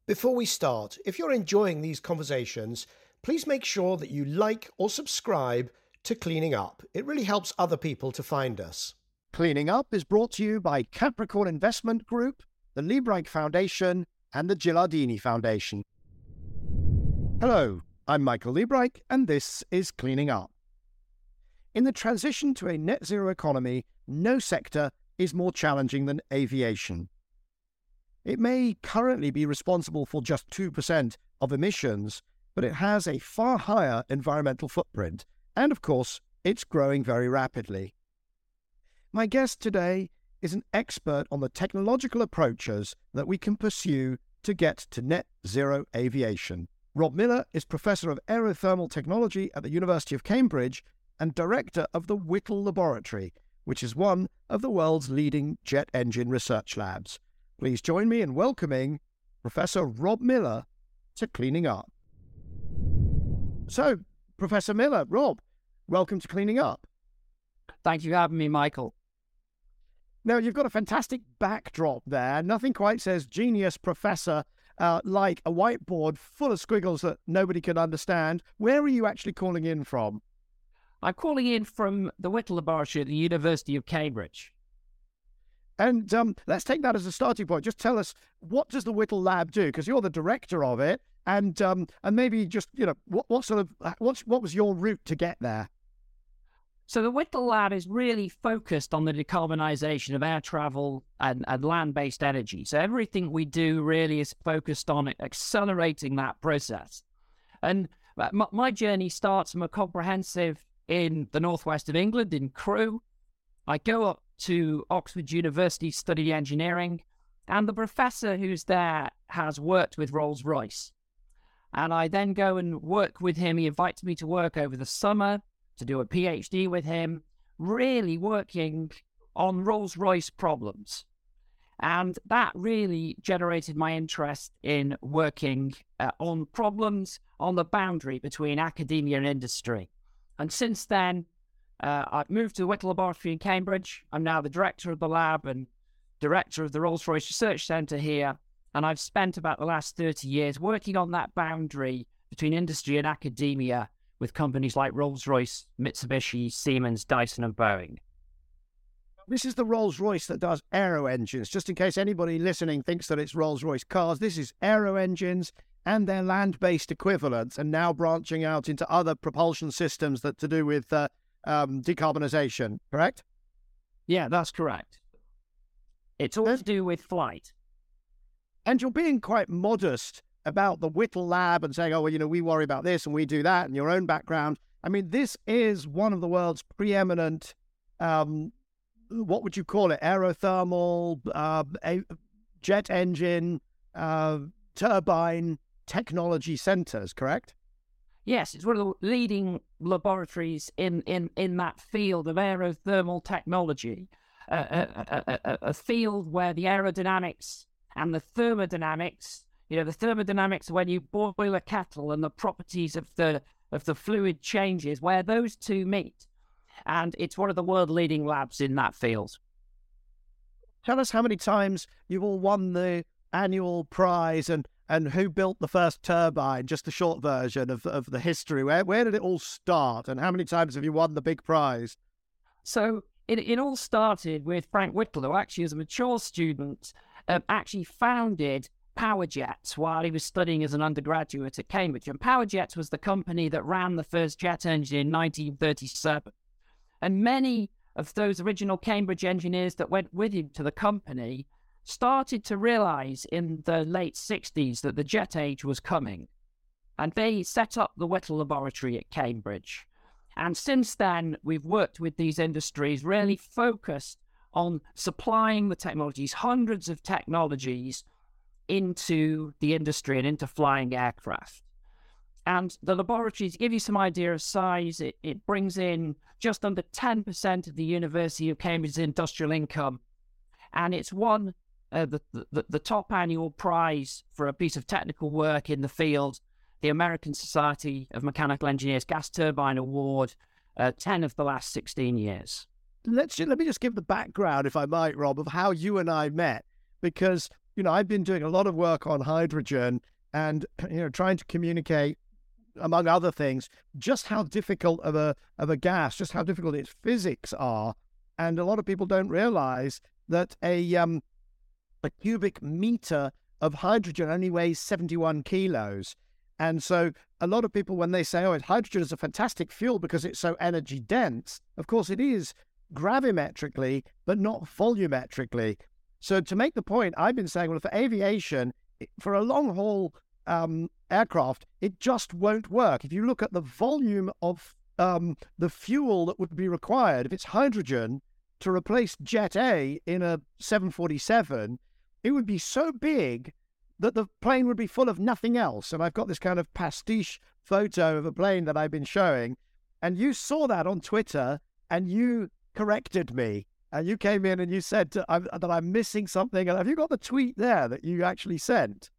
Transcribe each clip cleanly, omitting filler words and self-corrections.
Before we start, if you're enjoying these conversations, please make sure that you like or subscribe to Cleaning Up. It really helps other people to find us. Cleaning Up is brought to you by Capricorn Investment Group, the Liebreich Foundation, and the Gilardini Foundation. Hello, I'm Michael Liebreich, and this is Cleaning Up. In the transition to a net zero economy, no sector is more challenging than aviation. It may currently be responsible for just 2% of emissions, but it has a far higher environmental footprint, and of course, it's growing very rapidly. My guest today is an expert on the technological approaches that we can pursue to get to net zero aviation. Rob Miller is Professor of Aerothermal Technology at the University of Cambridge and Director of the Whittle Laboratory, which is one of the world's leading jet engine research labs. Please join me in welcoming Professor Rob Miller to Cleaning Up. So, Professor Miller, Rob, welcome to Cleaning Up. Thank you for having me, Michael. Now, you've got a fantastic backdrop there. Nothing quite says genius professor like a whiteboard full of squiggles that nobody can understand. Where are you actually calling in from? I'm calling in from the Whittle Laboratory at the University of Cambridge. And let's take that as a starting point. Just tell us, what does the Whittle Lab do? Because you're the director of it, and maybe just, what was your route to get there? So the Whittle Lab is really focused on the decarbonisation of air travel and land-based energy. So everything we do really is focused on accelerating that process. And my journey starts from a comprehensive in the northwest of England, in Crewe. I go up to Oxford University, study engineering, and the professor who's there has worked with Rolls-Royce. And I then go and work with him. He invites me to work over the summer to do a PhD with him, really working on Rolls-Royce problems. And that really generated my interest in working on problems on the boundary between academia and industry. And since then, I've moved to the Whittle Laboratory in Cambridge. I'm now the director of the lab and director of the Rolls-Royce Research Centre here. And I've spent about the last 30 years working on that boundary between industry and academia with companies like Rolls-Royce, Mitsubishi, Siemens, Dyson and Boeing. This is the Rolls-Royce that does aero engines. Just in case anybody listening thinks that it's Rolls-Royce cars, this is aero engines and their land-based equivalents, and now branching out into other propulsion systems that to do with decarbonisation, correct? Yeah, that's correct. It's all to do with flight. And you're being quite modest about the Whittle Lab and saying, we worry about this and we do that, and your own background. I mean, this is one of the world's preeminent, what would you call it, aerothermal, jet engine, turbine technology centres, correct? Yes, it's one of the leading laboratories in that field of aerothermal technology, a field where the aerodynamics and the thermodynamics, the thermodynamics when you boil a kettle and the properties of the fluid changes, where those two meet. And it's one of the world leading labs in that field. Tell us how many times you've all won the annual prize and who built the first turbine, just a short version of the history. Where did it all start and how many times have you won the big prize? So it all started with Frank Whittle, who actually as a mature student actually founded Powerjets while he was studying as an undergraduate at Cambridge. And Powerjets was the company that ran the first jet engine in 1937. And many of those original Cambridge engineers that went with him to the company started to realise in the late 60s that the jet age was coming. And they set up the Whittle Laboratory at Cambridge. And since then, we've worked with these industries, really focused on supplying the technologies, hundreds of technologies, into the industry and into flying aircraft. And the laboratory, to give you some idea of size, it brings in just under 10% of the University of Cambridge's industrial income. And it's won the top annual prize for a piece of technical work in the field, the American Society of Mechanical Engineers Gas Turbine Award, 10 of the last 16 years. Let me just give the background, if I might, Rob, of how you and I met, because I've been doing a lot of work on hydrogen and, trying to communicate, among other things, just how difficult of a gas, just how difficult its physics are. And a lot of people don't realize that a cubic meter of hydrogen only weighs 71 kilos. And so a lot of people, when they say, hydrogen is a fantastic fuel because it's so energy dense, of course it is gravimetrically, but not volumetrically. So to make the point, I've been saying, well, for aviation, for a long-haul aircraft, it just won't work. If you look at the volume of the fuel that would be required, if it's hydrogen, to replace Jet A in a 747, it would be so big that the plane would be full of nothing else. And I've got this kind of pastiche photo of a plane that I've been showing. And you saw that on Twitter and you corrected me. And you came in and you said that I'm missing something. And have you got the tweet there that you actually sent?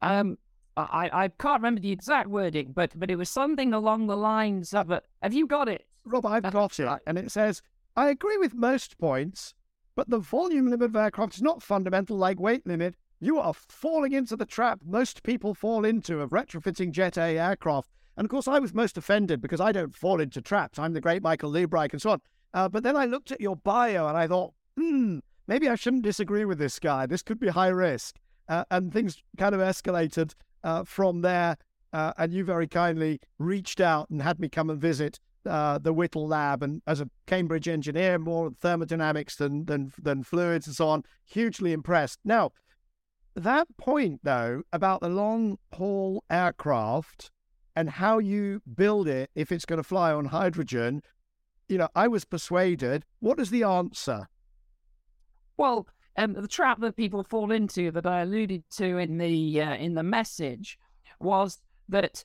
I can't remember the exact wording, but it was something along the lines of it. Have you got it? Rob, I've got it. And it says, I agree with most points, but the volume limit of aircraft is not fundamental like weight limit. You are falling into the trap most people fall into of retrofitting Jet A aircraft. And of course, I was most offended because I don't fall into traps. I'm the great Michael Liebreich and so on. But then I looked at your bio and I thought, maybe I shouldn't disagree with this guy. This could be high risk. And things kind of escalated from there. And you very kindly reached out and had me come and visit the Whittle lab. And as a Cambridge engineer, more thermodynamics than fluids and so on, hugely impressed. Now, that point, though, about the long-haul aircraft and how you build it if it's going to fly on hydrogen, I was persuaded. What is the answer? Well, the trap that people fall into that I alluded to in the message was that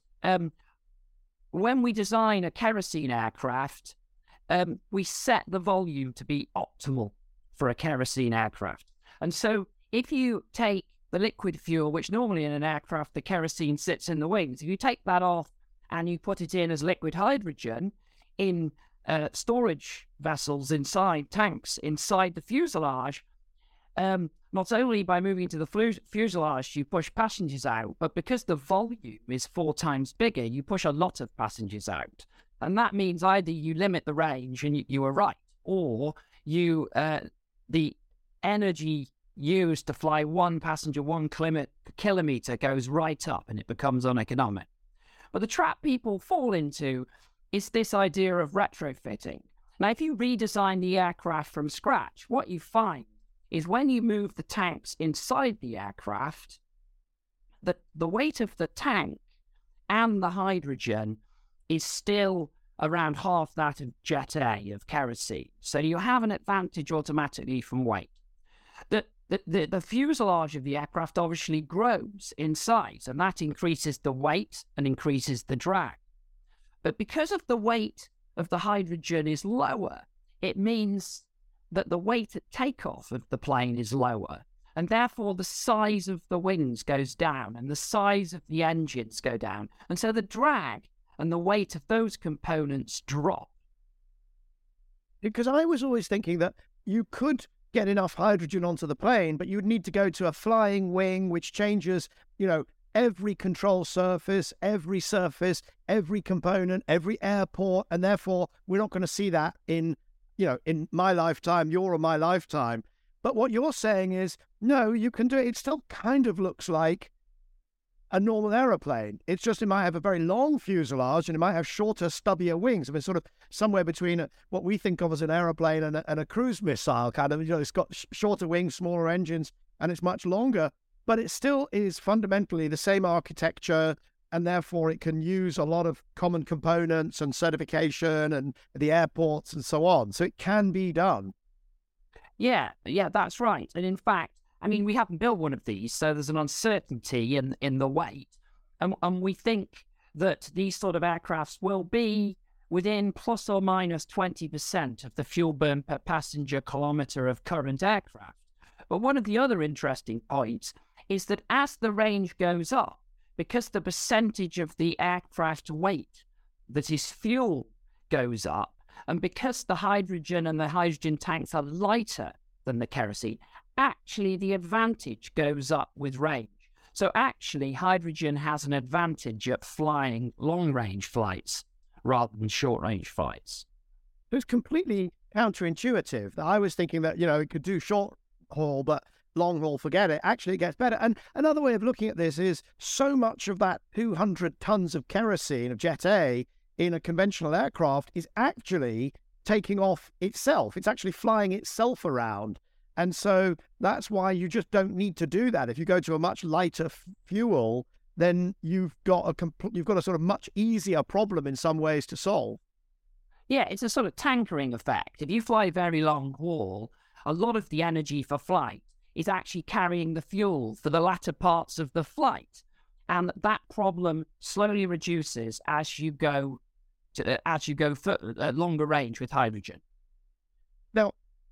when we design a kerosene aircraft, we set the volume to be optimal for a kerosene aircraft. And so if you take the liquid fuel, which normally in an aircraft, the kerosene sits in the wings, if you take that off and you put it in as liquid hydrogen in storage vessels inside tanks inside the fuselage, not only by moving to the fuselage you push passengers out, but because the volume is 4 times bigger, you push a lot of passengers out. And that means either you limit the range and you are right, or you the energy used to fly one passenger 1 kilometer goes right up and it becomes uneconomic. But the trap people fall into is this idea of retrofitting. Now, if you redesign the aircraft from scratch, what you find is when you move the tanks inside the aircraft, the weight of the tank and the hydrogen is still around half that of Jet A, of kerosene. So you have an advantage automatically from weight. The fuselage of the aircraft obviously grows in size, and that increases the weight and increases the drag. But because of the weight of the hydrogen is lower, it means that the weight at takeoff of the plane is lower, and therefore the size of the wings goes down and the size of the engines go down. And so the drag and the weight of those components drop. Because I was always thinking that you could get enough hydrogen onto the plane, but you'd need to go to a flying wing, which changes, every control surface, every component, every airport, and therefore we're not going to see that in my lifetime, your or my lifetime. But what you're saying is, no, you can do it. It still kind of looks like a normal aeroplane. It's just it might have a very long fuselage and it might have shorter, stubbier wings. I mean, sort of somewhere between what we think of as an aeroplane and a cruise missile kind of. It's got shorter wings, smaller engines, and it's much longer. But it still is fundamentally the same architecture, and therefore it can use a lot of common components and certification and the airports and so on. So it can be done. Yeah, that's right. And in fact, I mean, we haven't built one of these, so there's an uncertainty in the weight. And we think that these sort of aircrafts will be within plus or minus 20% of the fuel burn per passenger kilometre of current aircraft. But one of the other interesting points is that as the range goes up, because the percentage of the aircraft weight that is fuel goes up, and because the hydrogen and the hydrogen tanks are lighter than the kerosene, actually the advantage goes up with range. So actually, hydrogen has an advantage at flying long-range flights rather than short-range flights. It's completely counterintuitive. I was thinking that, it could do short haul, but long haul, forget it. Actually, it gets better. And another way of looking at this is so much of that 200 tons of kerosene, of Jet A, in a conventional aircraft is actually taking off itself. It's actually flying itself around. And so that's why you just don't need to do that. If you go to a much lighter fuel, then you've got a sort of much easier problem in some ways to solve. Yeah, it's a sort of tankering effect. If you fly very long haul, a lot of the energy for flight is actually carrying the fuel for the latter parts of the flight. And that problem slowly reduces as you go longer range with hydrogen. Now,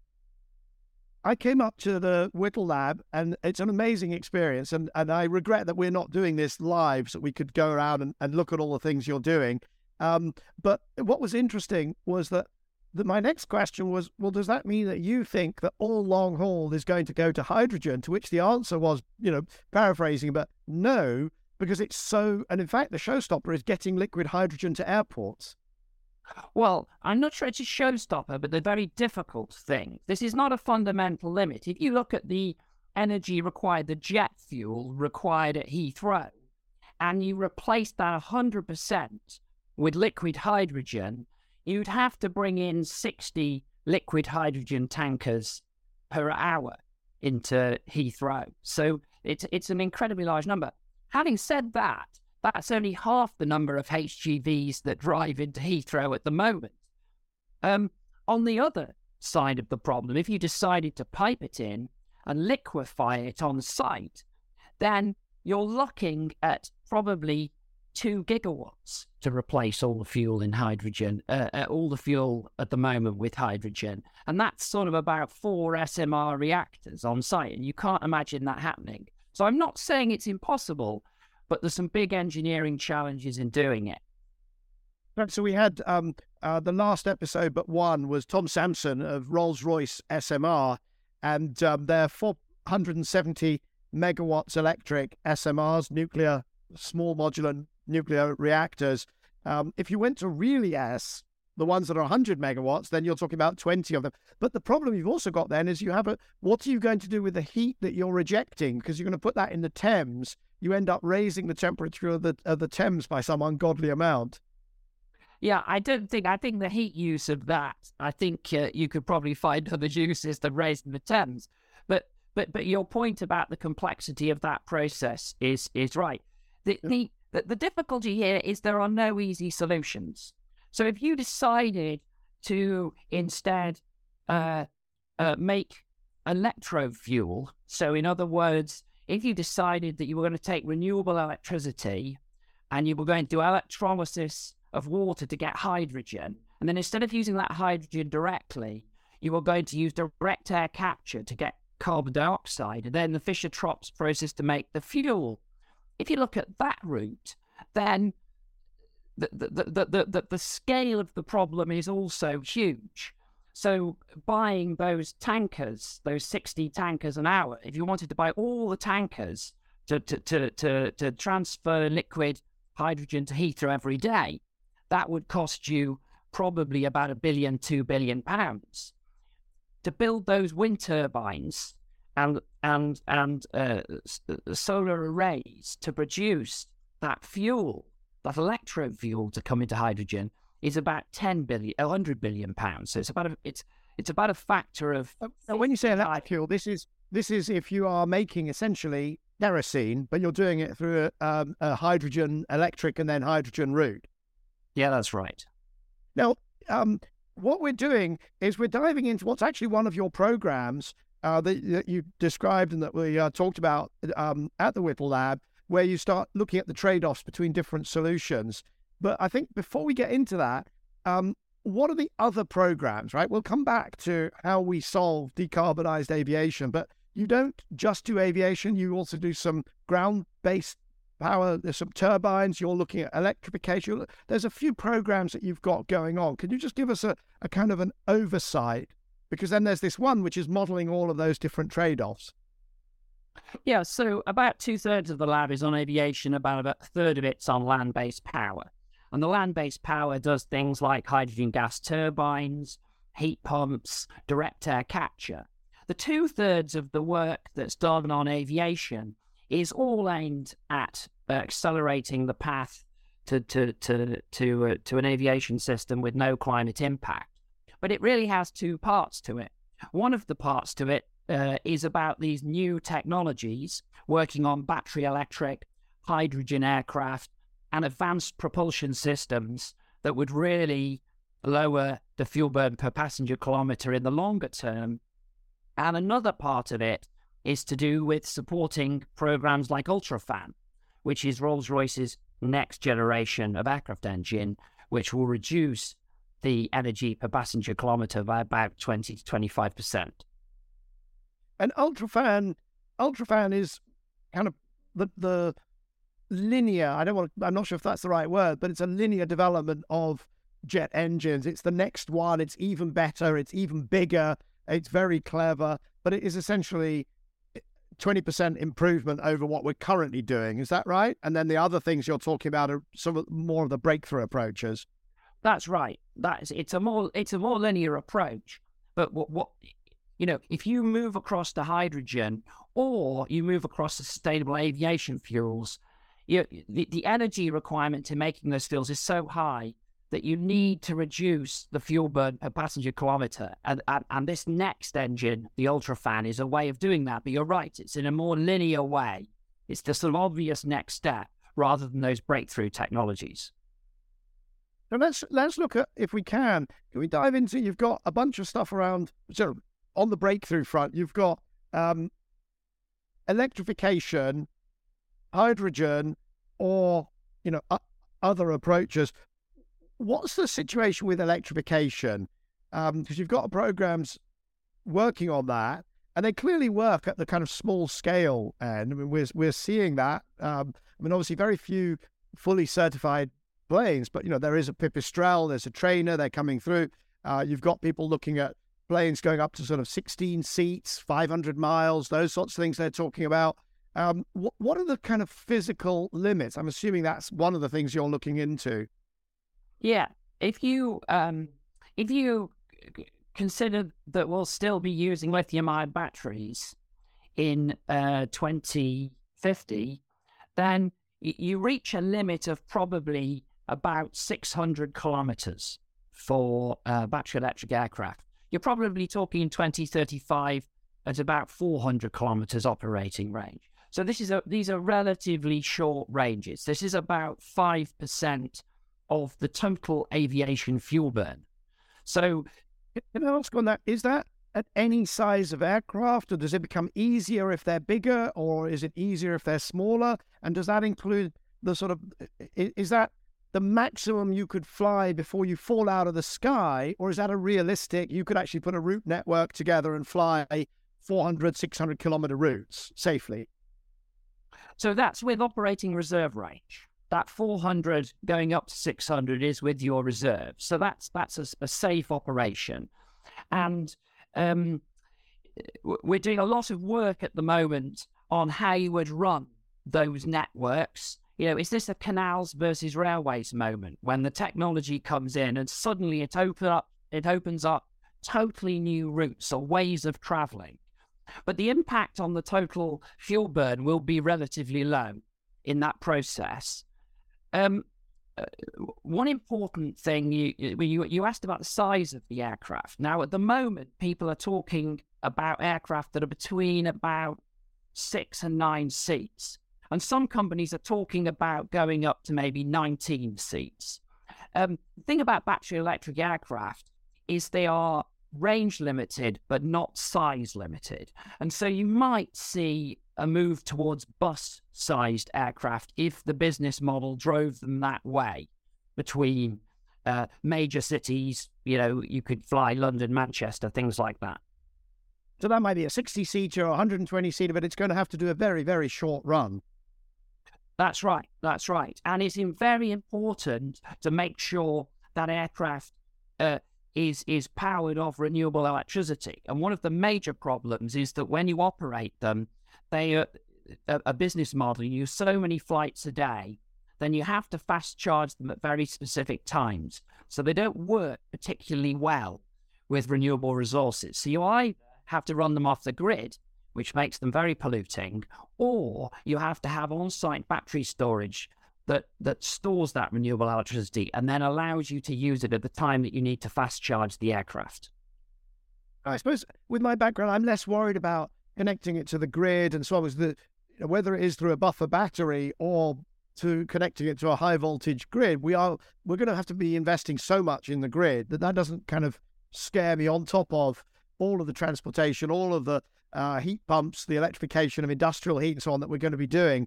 I came up to the Whittle Lab, and it's an amazing experience. And I regret that we're not doing this live so we could go around and look at all the things you're doing. But what was interesting was that my next question was, well, does that mean that you think that all long haul is going to go to hydrogen? To which the answer was, paraphrasing, but no, because it's so, and in fact, the showstopper is getting liquid hydrogen to airports. Well, I'm not sure it's a showstopper, but the very difficult thing. This is not a fundamental limit. If you look at the energy required, the jet fuel required at Heathrow, and you replace that 100% with liquid hydrogen, you'd have to bring in 60 liquid hydrogen tankers per hour into Heathrow. So it's an incredibly large number. Having said that, that's only half the number of HGVs that drive into Heathrow at the moment. On the other side of the problem, if you decided to pipe it in and liquefy it on site, then you're looking at probably 2 gigawatts to replace all the fuel in hydrogen, all the fuel at the moment with hydrogen. And that's sort of about 4 SMR reactors on site, and you can't imagine that happening. So I'm not saying it's impossible, but there's some big engineering challenges in doing it. So we had the last episode, but one, was Tom Sampson of Rolls-Royce SMR, and their 470 megawatts electric SMRs, small modular nuclear reactors. If you went to really the ones that are 100 megawatts, then you're talking about 20 of them. But the problem you've also got then is what are you going to do with the heat that you're rejecting? Because you're going to put that in the Thames. You end up raising the temperature of the Thames by some ungodly amount. Yeah, I think the heat use of that, I think you could probably find other uses than raising the Thames. But your point about the complexity of that process is right. The difficulty here is there are no easy solutions. So if you decided to instead make electrofuel, so in other words, if you decided that you were going to take renewable electricity and you were going to do electrolysis of water to get hydrogen, and then instead of using that hydrogen directly, you were going to use direct air capture to get carbon dioxide, and then the Fischer-Tropsch process to make the fuel. If you look at that route, then the scale of the problem is also huge. So buying those tankers, those 60 tankers an hour, if you wanted to buy all the tankers to transfer liquid hydrogen to Heathrow every day, that would cost you probably about £1 billion, £2 billion. To build those wind turbines and solar arrays to produce that fuel, that electro fuel to come into hydrogen, is about £100 billion. So it's about a factor of. Now, when you say electric fuel, this is if you are making essentially kerosene, but you're doing it through a hydrogen electric and then hydrogen route. Yeah, that's right. Now, what we're doing is we're diving into what's actually one of your programs that you described and that we talked about at the Whittle Lab, where you start looking at the trade-offs between different solutions. But I think before we get into that, what are the other programs, right? We'll come back to how we solve decarbonized aviation, but you don't just do aviation. You also do some ground-based power. There's some turbines. You're looking at electrification. There's a few programs that you've got going on. Can you just give us a kind of an oversight Because then there's this one which is modeling all of those different trade-offs. Yeah, so about 2/3 of the lab is on aviation, about a third of it's on land-based power. And the land-based power does things like hydrogen gas turbines, heat pumps, direct air capture. The 2/3 of the work that's done on aviation is all aimed at accelerating the path to an aviation system with no climate impact. But it really has two parts to it. One of the parts to it is about these new technologies working on battery electric, hydrogen aircraft, and advanced propulsion systems that would really lower the fuel burn per passenger kilometre in the longer term. And another part of it is to do with supporting programs like UltraFan, which is Rolls-Royce's next generation of aircraft engine, which will reduce the energy per passenger kilometre by about 20 to 25%. And UltraFan is kind of the linear, I'm not sure if that's the right word, but it's a linear development of jet engines. It's the next one. It's even better. It's even bigger. It's very clever, but it is essentially 20% improvement over what we're currently doing. Is that right? And then the other things you're talking about are some of more of the breakthrough approaches. That's right. It's a more linear approach. But what if you move across to hydrogen or you move across to sustainable aviation fuels, the energy requirement in making those fuels is so high that you need to reduce the fuel burn per passenger kilometre. And this next engine, the UltraFan, is a way of doing that. But you're right, it's in a more linear way. It's the sort of obvious next step rather than those breakthrough technologies. So let's look at, if we can we dive into, you've got a bunch of stuff around, so on the breakthrough front, you've got electrification, hydrogen, or, other approaches. What's the situation with electrification? Because you've got programs working on that, and they clearly work at the kind of small scale end. I mean, we're seeing that. Obviously, very few fully certified planes, but there is a Pipistrel, there's a trainer, they're coming through. You've got people looking at planes going up to sort of 16 seats, 500 miles, those sorts of things they're talking about. What are the kind of physical limits? I'm assuming that's one of the things you're looking into. Yeah, if you consider that we'll still be using lithium-ion batteries in 2050, then you reach a limit of probably about 600 kilometers for battery electric aircraft. You're probably talking in 2035 at about 400 kilometers operating range. So these are relatively short ranges. This is about 5% of the total aviation fuel burn. So, can I ask on that, is that at any size of aircraft, or does it become easier if they're bigger, or is it easier if they're smaller? And does that include the sort of, is that the maximum you could fly before you fall out of the sky, or is that a realistic, you could actually put a route network together and fly 400, 600 kilometer routes safely? So that's with operating reserve range. That 400 going up to 600 is with your reserve. So that's a safe operation. And we're doing a lot of work at the moment on how you would run those networks. Is this a canals versus railways moment when the technology comes in and suddenly it opens up totally new routes or ways of traveling? But the impact on the total fuel burn will be relatively low in that process. One important thing, you asked about the size of the aircraft. Now, at the moment, people are talking about aircraft that are between about 6 and 9 seats. And some companies are talking about going up to maybe 19 seats. The thing about battery electric aircraft is they are range limited, but not size limited. And so you might see a move towards bus-sized aircraft if the business model drove them that way between major cities. You could fly London, Manchester, things like that. So that might be a 60-seater or 120-seater, but it's going to have to do a very, very short run. That's right. And it's very important to make sure that aircraft is powered off renewable electricity. And one of the major problems is that when you operate them, they are a business model. You use so many flights a day, then you have to fast charge them at very specific times. So they don't work particularly well with renewable resources. So you either have to run them off the grid, which makes them very polluting, or you have to have on-site battery storage that stores that renewable electricity and then allows you to use it at the time that you need to fast charge the aircraft. I suppose with my background, I'm less worried about connecting it to the grid and so on, as whether it is through a buffer battery or to connecting it to a high voltage grid. We're going to have to be investing so much in the grid that doesn't kind of scare me, on top of all of the transportation, all of the heat pumps, the electrification of industrial heat and so on that we're going to be doing.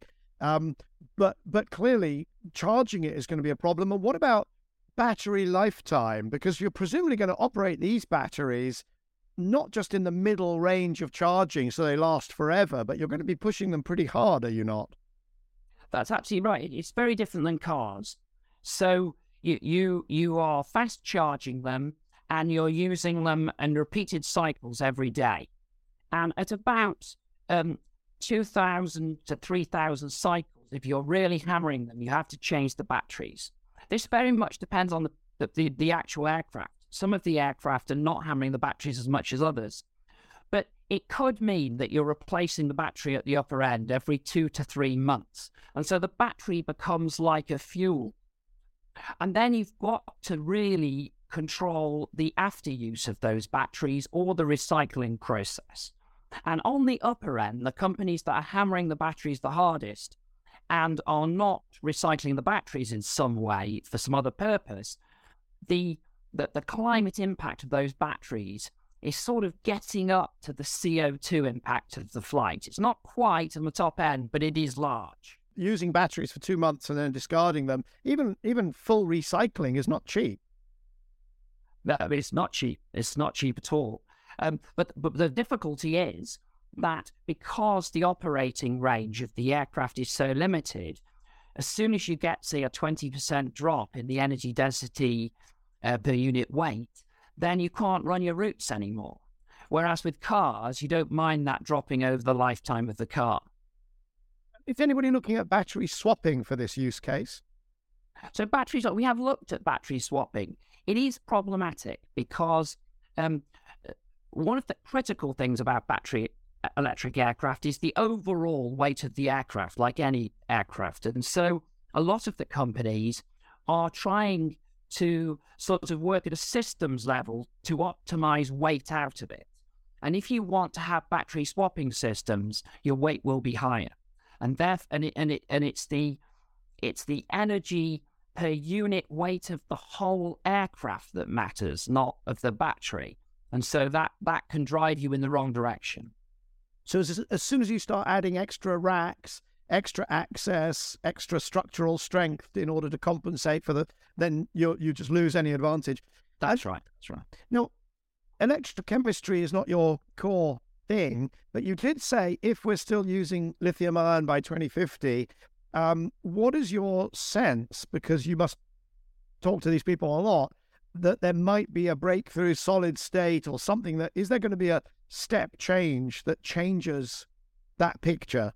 But clearly charging it is going to be a problem. And what about battery lifetime? Because you're presumably going to operate these batteries not just in the middle range of charging so they last forever, but you're going to be pushing them pretty hard, are you not? That's absolutely right. It's very different than cars. So you are fast charging them and you're using them in repeated cycles every day. And at about 2,000 to 3,000 cycles, if you're really hammering them, you have to change the batteries. This very much depends on the actual aircraft. Some of the aircraft are not hammering the batteries as much as others. But it could mean that you're replacing the battery at the upper end every 2 to 3 months. And so the battery becomes like a fuel. And then you've got to really control the after use of those batteries or the recycling process. And on the upper end, the companies that are hammering the batteries the hardest and are not recycling the batteries in some way for some other purpose, the climate impact of those batteries is sort of getting up to the CO2 impact of the flight. It's not quite on the top end, but it is large. Using batteries for 2 months and then discarding them, even full recycling is not cheap. No, it's not cheap. It's not cheap at all. But the difficulty is that because the operating range of the aircraft is so limited, as soon as you get, say, a 20% drop in the energy density per unit weight, then you can't run your routes anymore. Whereas with cars, you don't mind that dropping over the lifetime of the car. Is anybody looking at battery swapping for this use case? So we have looked at battery swapping. It is problematic because one of the critical things about battery electric aircraft is the overall weight of the aircraft, like any aircraft. And so a lot of the companies are trying to sort of work at a systems level to optimize weight out of it. And if you want to have battery swapping systems, your weight will be higher. And it's the energy per unit weight of the whole aircraft that matters, not of the battery. And so that can drive you in the wrong direction. So as soon as you start adding extra racks, extra access, extra structural strength in order to compensate for then you just lose any advantage. That's right. Now, electrochemistry is not your core thing, but you did say if we're still using lithium ion by 2050, what is your sense, because you must talk to these people a lot, that there might be a breakthrough solid state or something is there going to be a step change that changes that picture?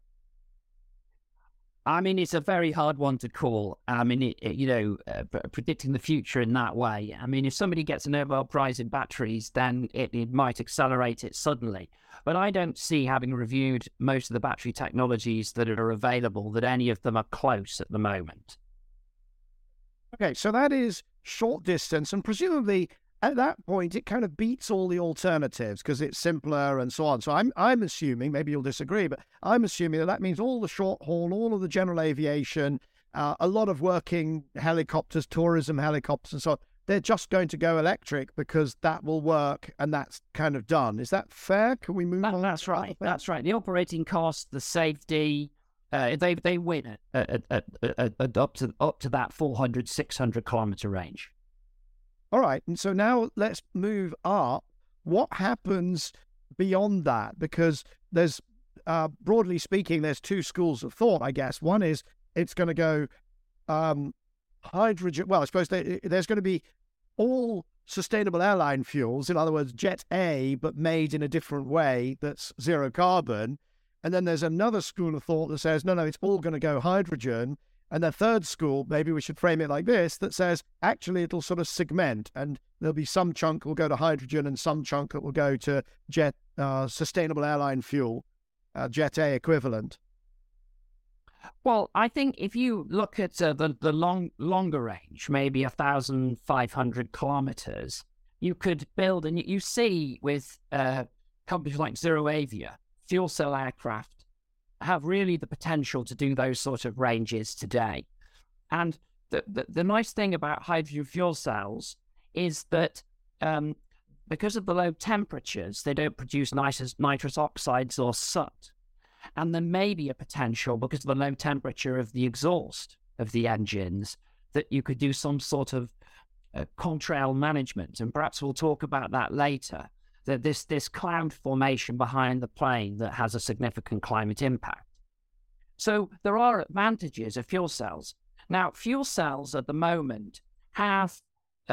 I mean, it's a very hard one to call. I mean, predicting the future in that way. I mean, if somebody gets a Nobel Prize in batteries, then it might accelerate it suddenly. But I don't see, having reviewed most of the battery technologies that are available, that any of them are close at the moment. Okay, so that is short distance, and presumably at that point it kind of beats all the alternatives because it's simpler and so on. So I'm assuming, maybe you'll disagree, but I'm assuming that means all the short haul, all of the general aviation, a lot of working helicopters, tourism helicopters and so on, they're just going to go electric because that will work and that's kind of done. Is that fair? Can we move on? That's right. That's right. The operating costs, the safety, they win at up to that 400, 600 kilometer range. All right. And so now let's move up. What happens beyond that? Because there's, broadly speaking, there's two schools of thought, I guess. One is it's going to go hydrogen. Well, I suppose there's going to be all sustainable airline fuels, in other words, Jet A, but made in a different way that's zero carbon. And then there's another school of thought that says, no, it's all going to go hydrogen. And the third school, maybe we should frame it like this, that says, actually, it'll sort of segment, and there'll be some chunk that will go to hydrogen and some chunk that will go to jet sustainable airline fuel, Jet A equivalent. Well, I think if you look at the longer range, maybe 1,500 kilometers, you could build, and you see with companies like ZeroAvia, fuel cell aircraft have really the potential to do those sort of ranges today. And the nice thing about hydrogen fuel cells is that because of the low temperatures, they don't produce nitrous oxides or soot. And there may be a potential, because of the low temperature of the exhaust of the engines, that you could do some sort of contrail management. And perhaps we'll talk about that later, that this cloud formation behind the plane that has a significant climate impact. So there are advantages of fuel cells. Now, fuel cells at the moment have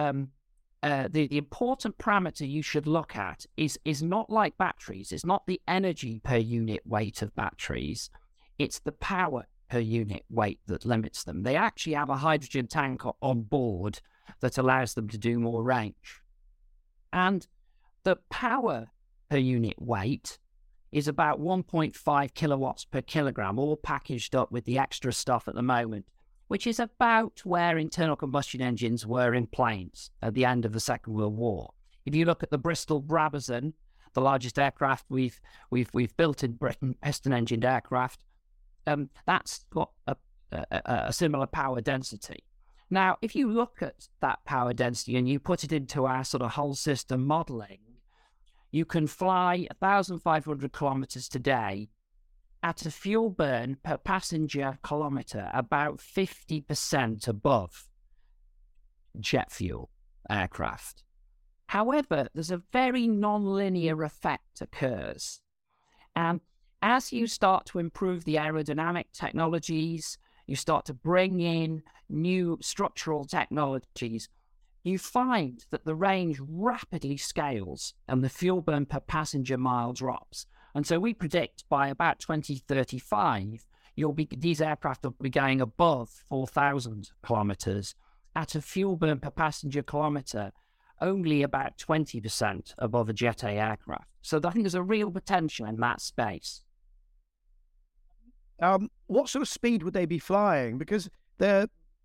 the important parameter you should look at is not like batteries. It's not the energy per unit weight of batteries. It's the power per unit weight that limits them. They actually have a hydrogen tank on board that allows them to do more range. And the power per unit weight is about 1.5 kilowatts per kilogram, all packaged up with the extra stuff at the moment, which is about where internal combustion engines were in planes at the end of the Second World War. If you look at the Bristol Brabazon, the largest aircraft we've built in Britain, piston-engined aircraft, that's got a similar power density. Now, if you look at that power density and you put it into our sort of whole system modelling, you can fly 1,500 kilometres today at a fuel burn per passenger kilometre about 50% above jet fuel aircraft. However, there's a very non-linear effect occurs. And as you start to improve the aerodynamic technologies, you start to bring in new structural technologies, you find that the range rapidly scales and the fuel burn per passenger mile drops. And so we predict by about 2035, these aircraft will be going above 4,000 kilometres at a fuel burn per passenger kilometre only about 20% above a Jet A aircraft. So I think there's a real potential in that space. What sort of speed would they be flying? Because there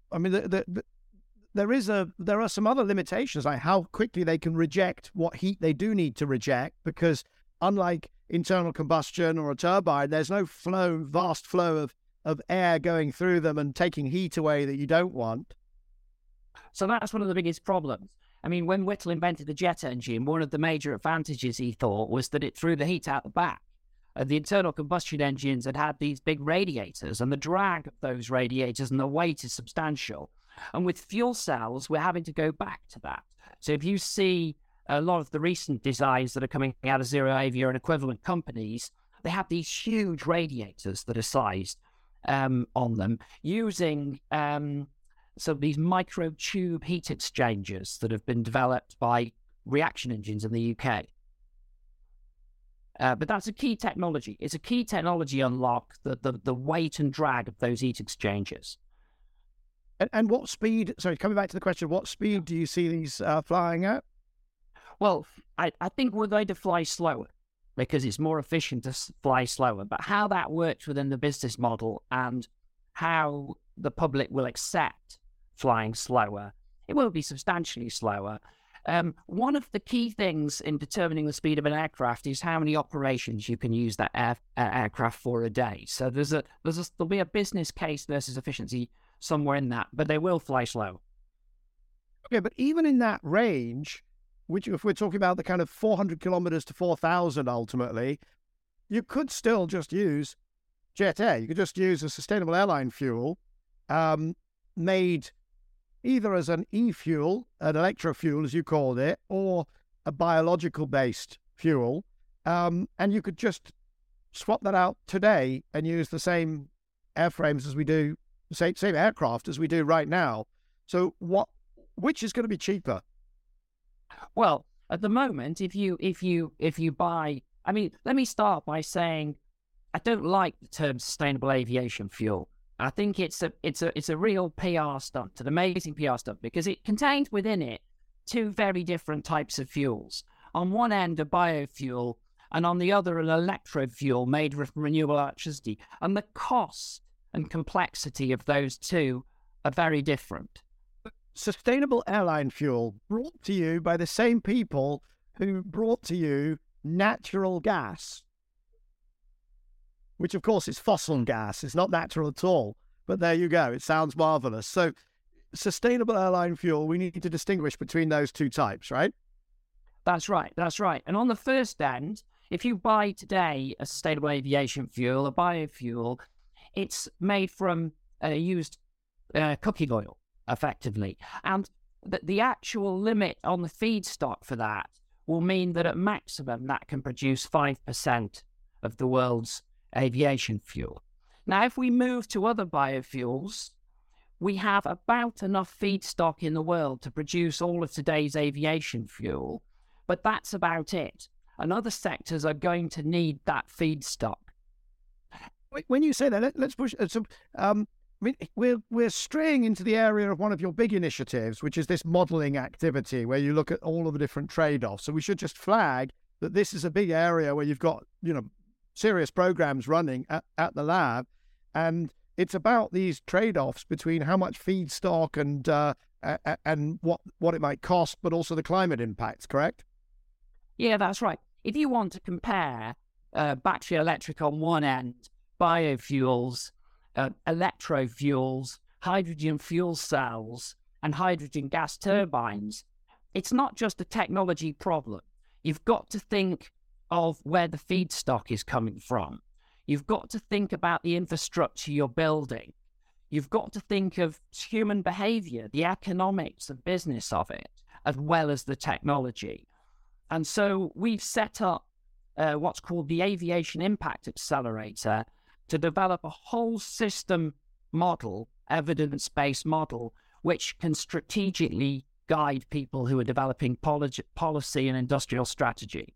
are some other limitations, like how quickly they can reject what heat they do need to reject, because unlike internal combustion or a turbine, there's no vast flow of air going through them and taking heat away that you don't want. So that's one of the biggest problems. I mean, when Whittle invented the jet engine, one of the major advantages he thought was that it threw the heat out the back. The internal combustion engines had these big radiators, and the drag of those radiators and the weight is substantial. And with fuel cells, we're having to go back to that. So if you see a lot of the recent designs that are coming out of ZeroAvia and equivalent companies, they have these huge radiators that are sized on them using these micro-tube heat exchangers that have been developed by reaction engines in the UK. But that's a key technology. It's a key technology unlock, the weight and drag of those heat exchangers. And what speed, sorry, coming back to the question, what speed do you see these flying at? Well, I think we're going to fly slower because it's more efficient to fly slower. But how that works within the business model and how the public will accept flying slower, it will be substantially slower. One of the key things in determining the speed of an aircraft is how many operations you can use that aircraft for a day. So there'll be a business case versus efficiency somewhere in that, but they will fly slow. Okay, but even in that range, which if we're talking about the kind of 400 kilometers to 4,000 ultimately, you could still just use Jet A. You could just use a sustainable airline fuel made either as an e-fuel, an electrofuel as you called it, or a biological-based fuel, and you could just swap that out today and use the same airframes as we do, same aircraft as we do right now. So which is going to be cheaper? Well, at the moment, if you buy, I mean, let me start by saying I don't like the term sustainable aviation fuel. I think it's a real PR stunt, an amazing PR stunt, because it contains within it two very different types of fuels. On one end, a biofuel, and on the other, an electrofuel made with renewable electricity. And the cost and complexity of those two are very different. Sustainable airline fuel brought to you by the same people who brought to you natural gas, which of course is fossil gas. It's not natural at all, but there you go. It sounds marvelous. So sustainable airline fuel, we need to distinguish between those two types, right? That's right. And on the first end, if you buy today a sustainable aviation fuel, a biofuel, it's made from used cooking oil, effectively. And the actual limit on the feedstock for that will mean that at maximum that can produce 5% of the world's aviation fuel. Now, if we move to other biofuels, we have about enough feedstock in the world to produce all of today's aviation fuel, but that's about it. And other sectors are going to need that feedstock. When you say that, let's push. We're straying into the area of one of your big initiatives, which is this modelling activity, where you look at all of the different trade-offs. So we should just flag that this is a big area where you've got, serious programs running at the lab, and it's about these trade-offs between how much feedstock and what it might cost, but also the climate impacts. Correct? Yeah, that's right. If you want to compare battery electric on one end, biofuels, electrofuels, hydrogen fuel cells, and hydrogen gas turbines, it's not just a technology problem. You've got to think of where the feedstock is coming from. You've got to think about the infrastructure you're building. You've got to think of human behavior, the economics and business of it, as well as the technology. And so we've set up what's called the Aviation Impact Accelerator to develop a whole system model, evidence-based model, which can strategically guide people who are developing policy and industrial strategy.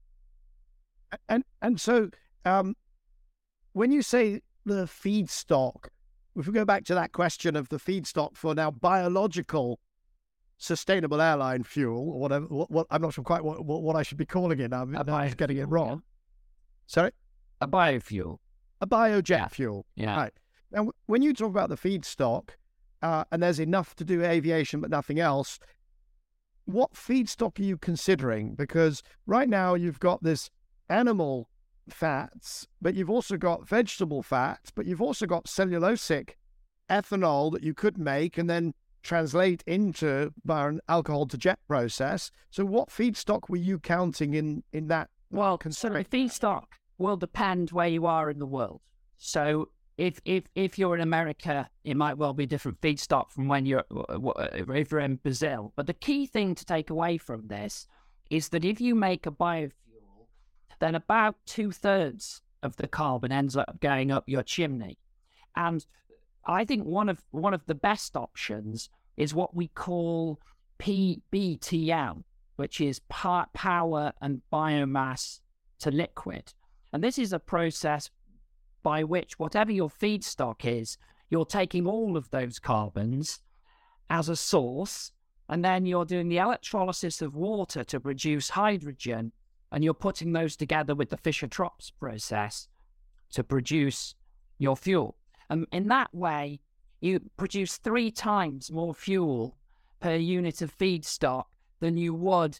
And so when you say the feedstock, if we go back to that question of the feedstock for now biological sustainable airline fuel, or whatever, what I'm not sure quite what I should be calling it now. I'm getting it wrong. Sorry? A biofuel. A biojet fuel. Yeah. Right. Now, when you talk about the feedstock, and there's enough to do aviation but nothing else, what feedstock are you considering? Because right now you've got this animal fats, but you've also got vegetable fats, but you've also got cellulosic ethanol that you could make and then translate into by an alcohol to jet process. So what feedstock were you counting in that? Well, considering feedstock will depend where you are in the world. So if you're in America, it might well be different feedstock from when if you're in Brazil. But the key thing to take away from this is that if you make a biofuel, then about 2/3 of the carbon ends up going up your chimney. And I think one of the best options is what we call PBTL, which is power and biomass to liquid. And this is a process by which whatever your feedstock is, you're taking all of those carbons as a source, and then you're doing the electrolysis of water to produce hydrogen, and you're putting those together with the Fischer-Tropsch process to produce your fuel. And in that way, you produce 3 times more fuel per unit of feedstock than you would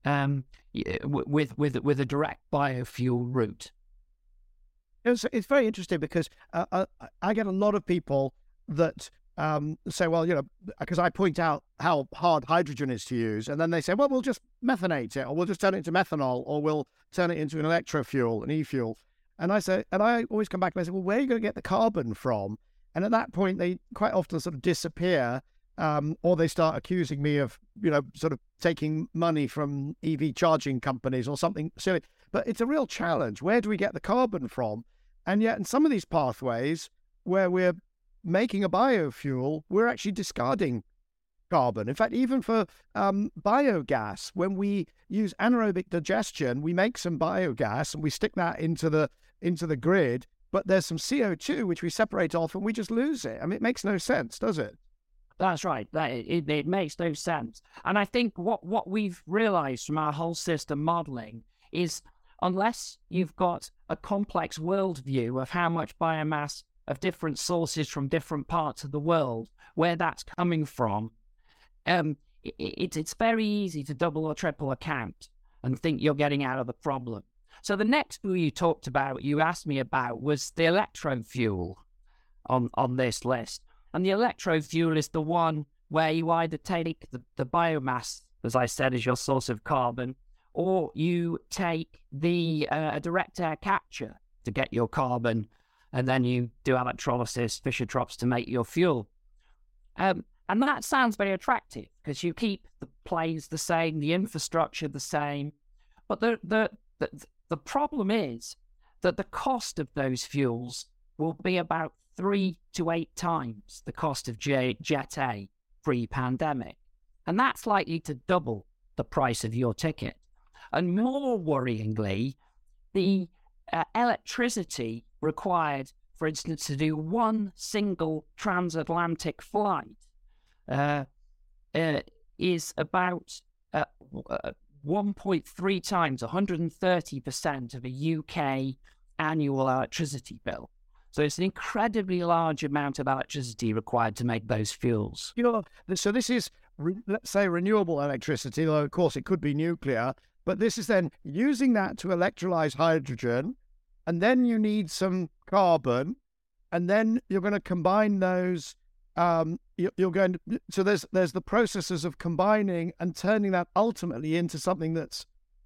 with a direct biofuel route. It's very interesting because I get a lot of people that say, well, because I point out how hard hydrogen is to use, and then they say, well, we'll just methanate it, or we'll just turn it into methanol, or we'll turn it into an electrofuel, an e-fuel. And I always come back and I say, well, where are you going to get the carbon from? And at that point, they quite often sort of disappear, or they start accusing me of, sort of taking money from EV charging companies or something silly. But it's a real challenge. Where do we get the carbon from? And yet in some of these pathways where we're making a biofuel, we're actually discarding carbon. In fact, even for biogas, when we use anaerobic digestion, we make some biogas and we stick that into the grid, but there's some CO2 which we separate off and we just lose it. I mean, it makes no sense, does it? That's right. It makes no sense. And I think what we've realized from our whole system modeling is unless you've got a complex worldview of how much biomass of different sources from different parts of the world, where that's coming from, it's very easy to double or triple account and think you're getting out of the problem. So the next fuel you asked me about, was the electrofuel on this list. And the electrofuel is the one where you either take the biomass, as I said, as your source of carbon, or you take the direct air capture to get your carbon, and then you do electrolysis, Fischer-Tropsch to make your fuel. And that sounds very attractive because you keep the planes the same, the infrastructure the same. But the problem is that the cost of those fuels will be about 3 to 8 times the cost of Jet A pre-pandemic. And that's likely to double the price of your ticket. And more worryingly, the electricity required, for instance, to do one single transatlantic flight is about 1.3 times, 130% of a UK annual electricity bill. So it's an incredibly large amount of electricity required to make those fuels. So this is, let's say, renewable electricity, though of course it could be nuclear, but this is then using that to electrolyze hydrogen, and then you need some carbon, and then you're going to combine those. So there's the processes of combining and turning that ultimately into something that's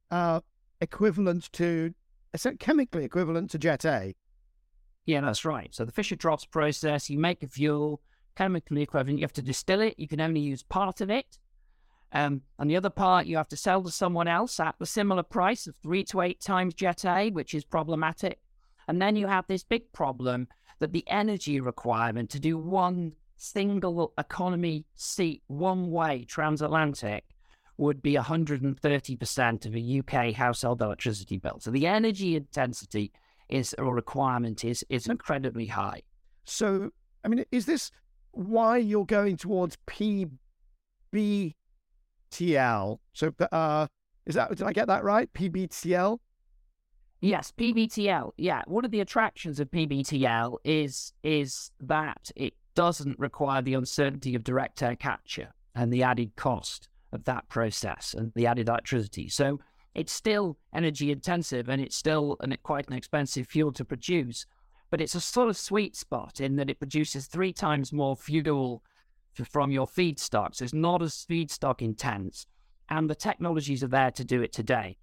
chemically equivalent to Jet A. Yeah, that's right. So the Fischer-Tropsch process, you make a fuel, chemically equivalent. You have to distill it. You can only use part of it. And the other part you have to sell to someone else at the similar price of 3 to 8 times Jet A, which is problematic. And then you have this big problem that the energy requirement to do one single economy seat, one-way transatlantic would be 130% of a UK household electricity bill. So the energy intensity requirement is incredibly high. So, I mean, is this why you're going towards PBTL? So, did I get that right? PBTL? Yes, PBTL. Yeah, one of the attractions of PBTL is that it doesn't require the uncertainty of direct air capture and the added cost of that process and the added electricity. So it's still energy intensive and it's still quite an expensive fuel to produce, but it's a sort of sweet spot in that it produces 3 times more fuel from your feedstock. So it's not as feedstock intense, and the technologies are there to do it today.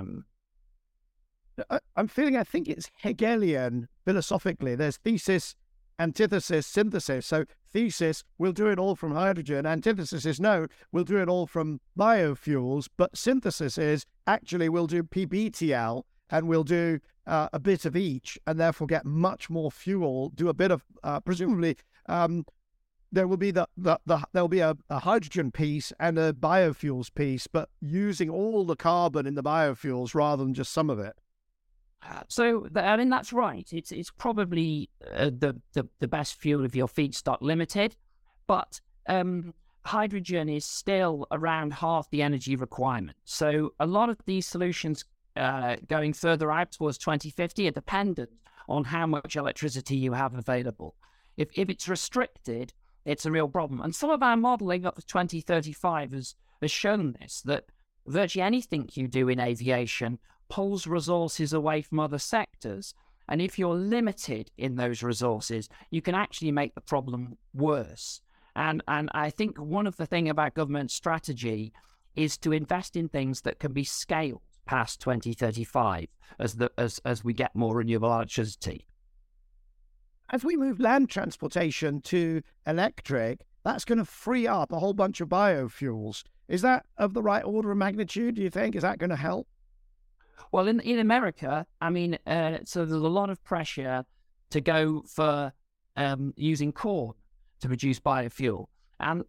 I think it's Hegelian philosophically. There's thesis, antithesis, synthesis. So thesis, we'll do it all from hydrogen. Antithesis is no, we'll do it all from biofuels. But synthesis is actually we'll do PBTL and we'll do a bit of each, and therefore get much more fuel. Do a bit of presumably there will be there'll be a hydrogen piece and a biofuels piece, but using all the carbon in the biofuels rather than just some of it. So, I mean, that's right. It's probably the best fuel if you're feedstock limited, but hydrogen is still around half the energy requirement. So a lot of these solutions going further out towards 2050 are dependent on how much electricity you have available. If it's restricted, it's a real problem. And some of our modelling up to 2035 has shown this, that virtually anything you do in aviation pulls resources away from other sectors. And if you're limited in those resources, you can actually make the problem worse. And I think one of the things about government strategy is to invest in things that can be scaled past 2035 as we get more renewable electricity. As we move land transportation to electric, that's going to free up a whole bunch of biofuels. Is that of the right order of magnitude, do you think? Is that going to help? Well, in America, I mean, so there's a lot of pressure to go for using corn to produce biofuel. And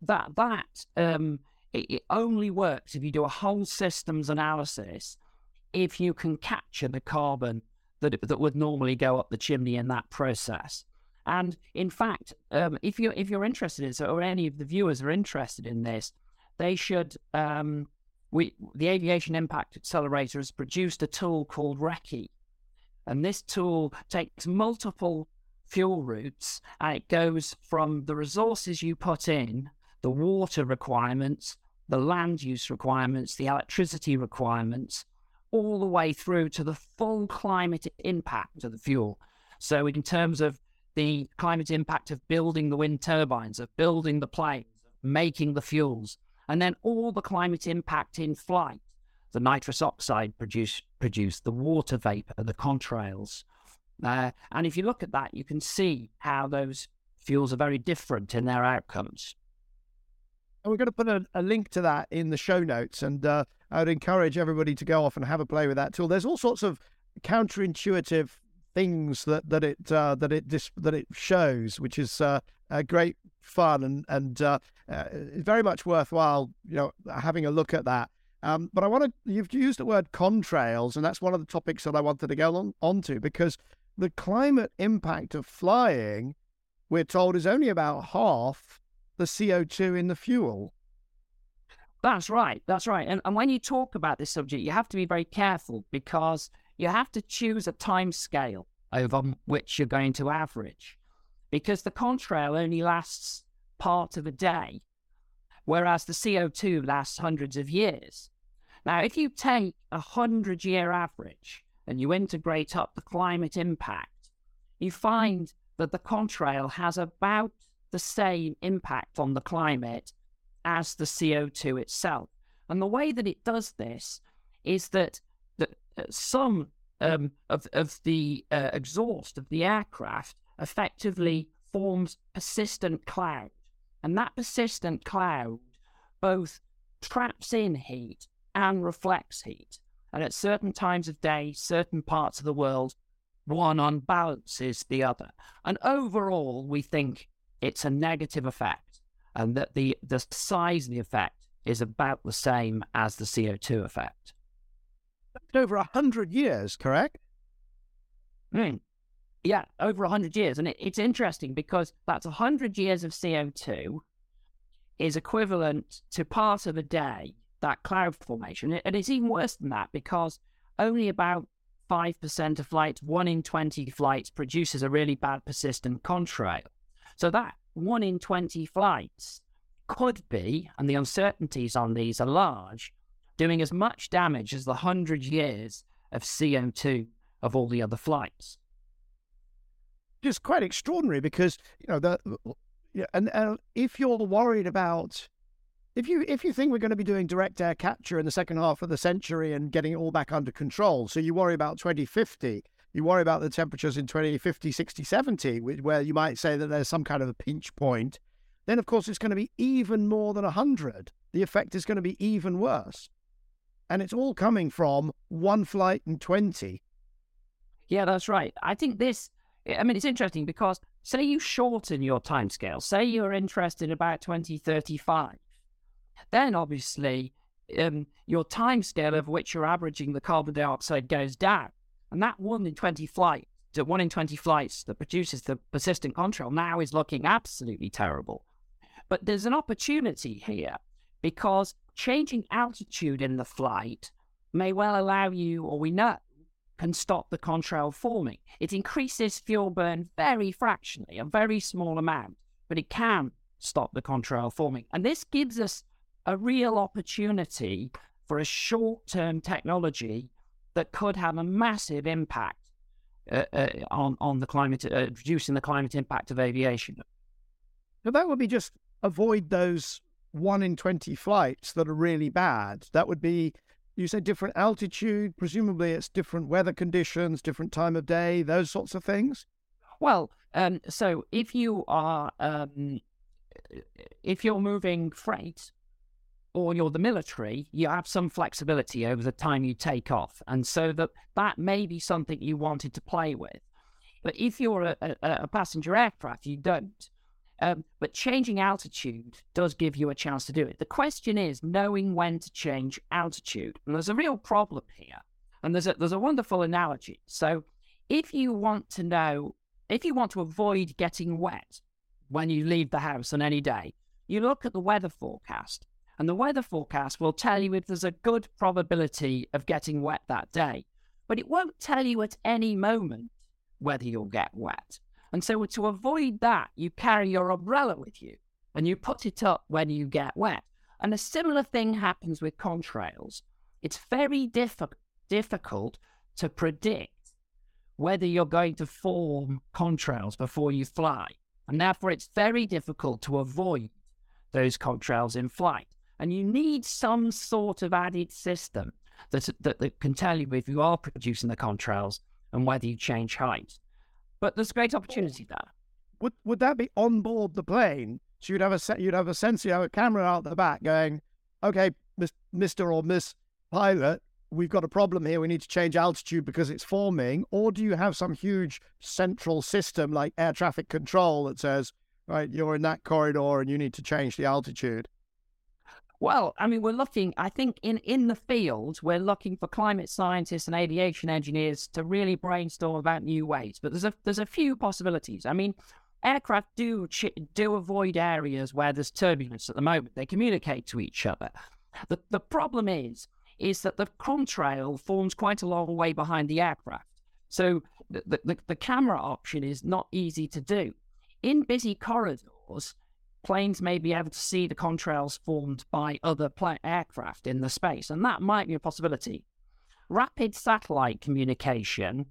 it only works if you do a whole systems analysis, if you can capture the carbon that would normally go up the chimney in that process. And in fact, if you're interested in this, or any of the viewers are interested in this, they should. The Aviation Impact Accelerator has produced a tool called Recce, and this tool takes multiple fuel routes, and it goes from the resources you put in, the water requirements, the land use requirements, the electricity requirements, all the way through to the full climate impact of the fuel. So in terms of the climate impact of building the wind turbines, of building the planes, of making the fuels, and then all the climate impact in flight, the nitrous oxide produced, the water vapor, the contrails. And if you look at that, you can see how those fuels are very different in their outcomes. And we're going to put a link to that in the show notes, and I would encourage everybody to go off and have a play with that tool. There's all sorts of counterintuitive things that it shows, which is great fun and very much worthwhile, having a look at that. But you've used the word contrails, and that's one of the topics that I wanted to go on to, because the climate impact of flying, we're told, is only about half the CO2 in the fuel. That's right. And when you talk about this subject, you have to be very careful, because you have to choose a time scale over which you're going to average, because the contrail only lasts part of a day, whereas the CO2 lasts hundreds of years. Now, if you take 100-year average and you integrate up the climate impact, you find that the contrail has about the same impact on the climate as the CO2 itself. And the way that it does this is that some of the exhaust of the aircraft effectively forms persistent cloud. And that persistent cloud both traps in heat and reflects heat. And at certain times of day, certain parts of the world, one unbalances the other. And overall, we think it's a negative effect, and that the size of the effect is about the same as the CO2 effect. Over 100 years, correct? Yeah, over 100 years. And it's interesting, because that's 100 years of CO2 is equivalent to part of a day, that cloud formation. And it's even worse than that, because only about 5% of flights, 1 in 20 flights, produces a really bad persistent contrail. So that 1 in 20 flights could be, and the uncertainties on these are large, doing as much damage as the 100 years of CO2 of all the other flights. It's quite extraordinary, because if you're worried about, if you think we're going to be doing direct air capture in the second half of the century and getting it all back under control, so you worry about 2050, you worry about the temperatures in 2050, 60, 70, where you might say that there's some kind of a pinch point, then of course it's going to be even more than 100. The effect is going to be even worse. And it's all coming from one flight in 20. Yeah, that's right. I think it's interesting, because say you shorten your timescale, say you're interested in about 2035, then obviously your timescale of which you're averaging the carbon dioxide goes down. And that 1 in 20 flights that produces the persistent contrail now is looking absolutely terrible. But there's an opportunity here, because changing altitude in the flight may well allow you, or we know, can stop the contrail forming. It increases fuel burn very fractionally, a very small amount, but it can stop the contrail forming. And this gives us a real opportunity for a short-term technology that could have a massive impact on the climate, reducing the climate impact of aviation. Now, that would be just avoid those 1 in 20 flights that are really bad. That would be, you said, different altitude. Presumably it's different weather conditions, different time of day, those sorts of things. Well, so if you are, if you're moving freight, or you're the military, you have some flexibility over the time you take off. And so that may be something you wanted to play with. But if you're a passenger aircraft, you don't. But changing altitude does give you a chance to do it. The question is knowing when to change altitude. And there's a real problem here. And there's a wonderful analogy. So if you want to avoid getting wet when you leave the house on any day, you look at the weather forecast. And the weather forecast will tell you if there's a good probability of getting wet that day. But it won't tell you at any moment whether you'll get wet. And so to avoid that, you carry your umbrella with you and you put it up when you get wet. And a similar thing happens with contrails. It's very difficult to predict whether you're going to form contrails before you fly. And therefore, it's very difficult to avoid those contrails in flight. And you need some sort of added system that can tell you if you are producing the contrails and whether you change height. But there's great opportunity there. Would that be on board the plane? So you'd have a sensor, you have a camera out the back going, okay, Mr. or Miss Pilot, we've got a problem here. We need to change altitude because it's forming. Or do you have some huge central system like air traffic control that says, right, you're in that corridor and you need to change the altitude? Well, I mean, we're looking, I think in the field, we're looking for climate scientists and aviation engineers to really brainstorm about new ways. But there's a few possibilities. I mean, aircraft do avoid areas where there's turbulence at the moment. They communicate to each other. The problem is that the contrail forms quite a long way behind the aircraft. So the camera option is not easy to do. In busy corridors, planes may be able to see the contrails formed by other aircraft in the space, and that might be a possibility. Rapid satellite communication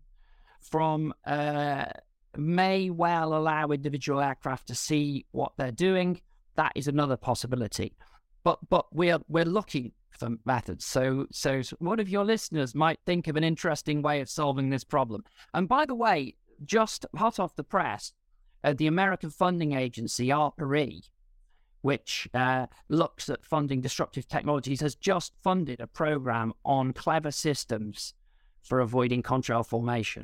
may well allow individual aircraft to see what they're doing. That is another possibility. But we're looking for methods. So one of your listeners might think of an interesting way of solving this problem. And by the way, just hot off the press, the American funding agency, ARPA-E, which looks at funding disruptive technologies, has just funded a program on clever systems for avoiding contrail formation.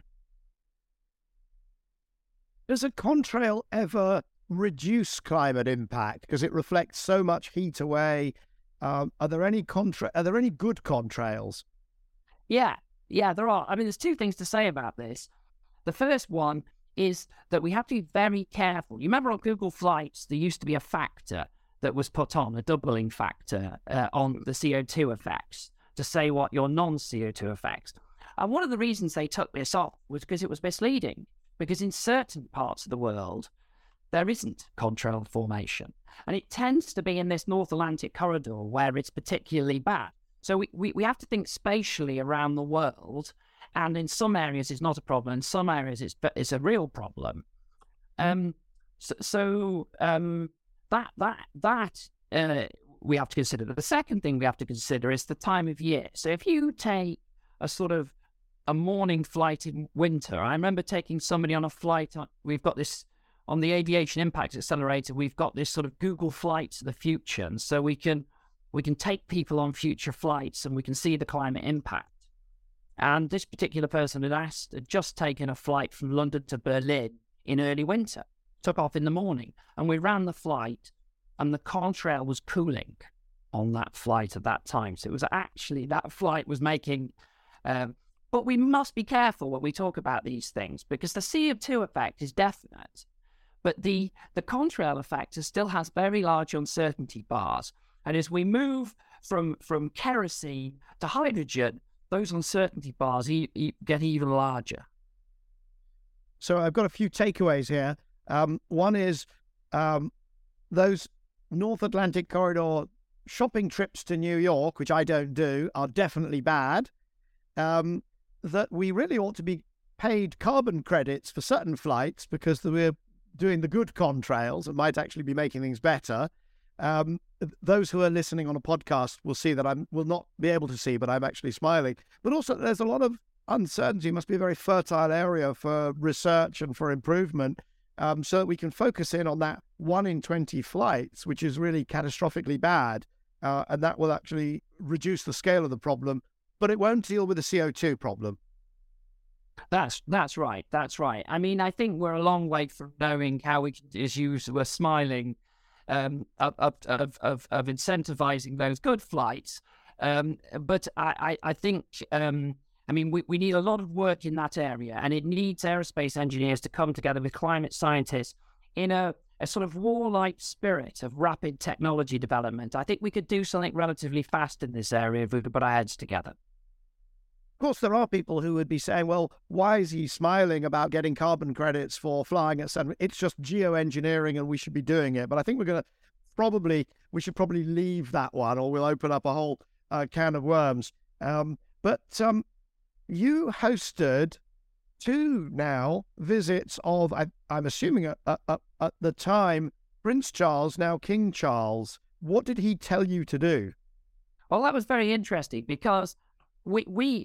Does a contrail ever reduce climate impact because it reflects so much heat away? Are there any good contrails? Yeah, there are. I mean, there's two things to say about this. The first one is that we have to be very careful. You remember on Google Flights, there used to be a factor that was put on, a doubling factor on the CO2 effects to say what your non-CO2 effects. And one of the reasons they took this off was because it was misleading, because in certain parts of the world, there isn't contrail formation. And it tends to be in this North Atlantic corridor where it's particularly bad. So we have to think spatially around the world. And in some areas, it's not a problem. In some areas, it's a real problem. That we have to consider. The second thing we have to consider is the time of year. So if you take a morning flight in winter, I remember taking somebody on a flight. We've got this on the Aviation Impact Accelerator. We've got this sort of Google Flights of the future, and so we can take people on future flights and we can see the climate impact. And this particular person had just taken a flight from London to Berlin in early winter, took off in the morning, and we ran the flight, and the contrail was cooling on that flight at that time. So it was actually, that flight was making... but we must be careful when we talk about these things, because the CO2 effect is definite, but the contrail effect still has very large uncertainty bars. And as we move from kerosene to hydrogen, those uncertainty bars get even larger. So I've got a few takeaways here. One is those North Atlantic corridor shopping trips to New York, which I don't do, are definitely bad. That we really ought to be paid carbon credits for certain flights because we're doing the good contrails and might actually be making things better. Those who are listening on a podcast will see that I will not be able to see, but I'm actually smiling. But also there's a lot of uncertainty. It must be a very fertile area for research and for improvement, so that we can focus in on that 1 in 20 flights, which is really catastrophically bad. And that will actually reduce the scale of the problem, but it won't deal with the CO2 problem. That's right. That's right. I mean, I think we're a long way from knowing how we can, as you were smiling, of incentivizing those good flights. But I think, I mean, we need a lot of work in that area, and it needs aerospace engineers to come together with climate scientists in a sort of warlike spirit of rapid technology development. I think we could do something relatively fast in this area if we could put our heads together. Of course, there are people who would be saying, well, why is he smiling about getting carbon credits for flying at 7? It's just geoengineering and we should be doing it. But I think we should probably leave that one, or we'll open up a whole can of worms. But you hosted 2 now visits of, I'm assuming at the time, Prince Charles, now King Charles. What did he tell you to do? Well, that was very interesting because we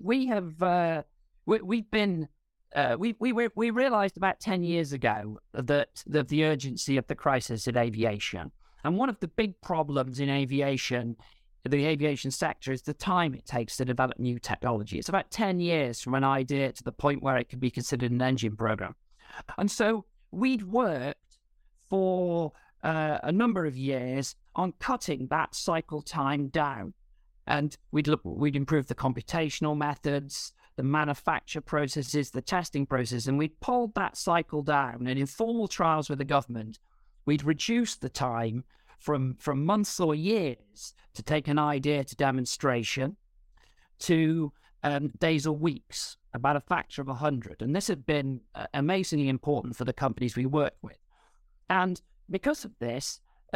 realized about 10 years ago that the urgency of the crisis in aviation. And one of the big problems in aviation, the aviation sector, is the time it takes to develop new technology. It's about 10 years from an idea to the point where it can be considered an engine program. And so we'd worked for a number of years on cutting that cycle time down. And we'd improve the computational methods, the manufacture processes, the testing process, and we'd pulled that cycle down. And in formal trials with the government, we'd reduced the time from months or years to take an idea to demonstration to days or weeks, about a factor of 100. And this had been amazingly important for the companies we worked with. And because of this,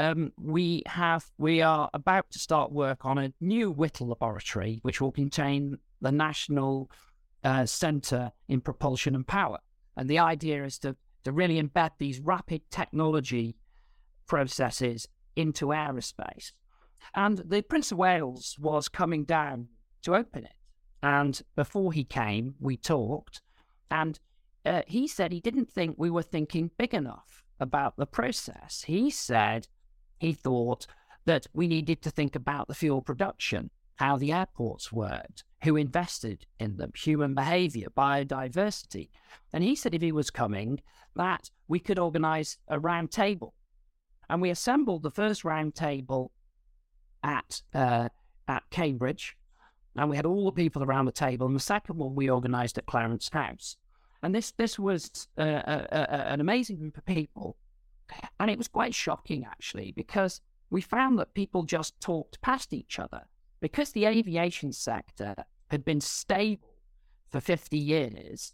we are about to start work on a new Whittle laboratory, which will contain the National Centre in Propulsion and Power. And the idea is to really embed these rapid technology processes into aerospace. And the Prince of Wales was coming down to open it. And before he came, we talked, and he said he didn't think we were thinking big enough about the process. He said he thought that we needed to think about the fuel production, how the airports worked, who invested in them, human behavior, biodiversity. And he said if he was coming, that we could organize a round table. And we assembled the first round table at Cambridge, and we had all the people around the table. And the second one we organized at Clarence House. And this was an amazing group of people. And it was quite shocking, actually, because we found that people just talked past each other. Because the aviation sector had been stable for 50 years,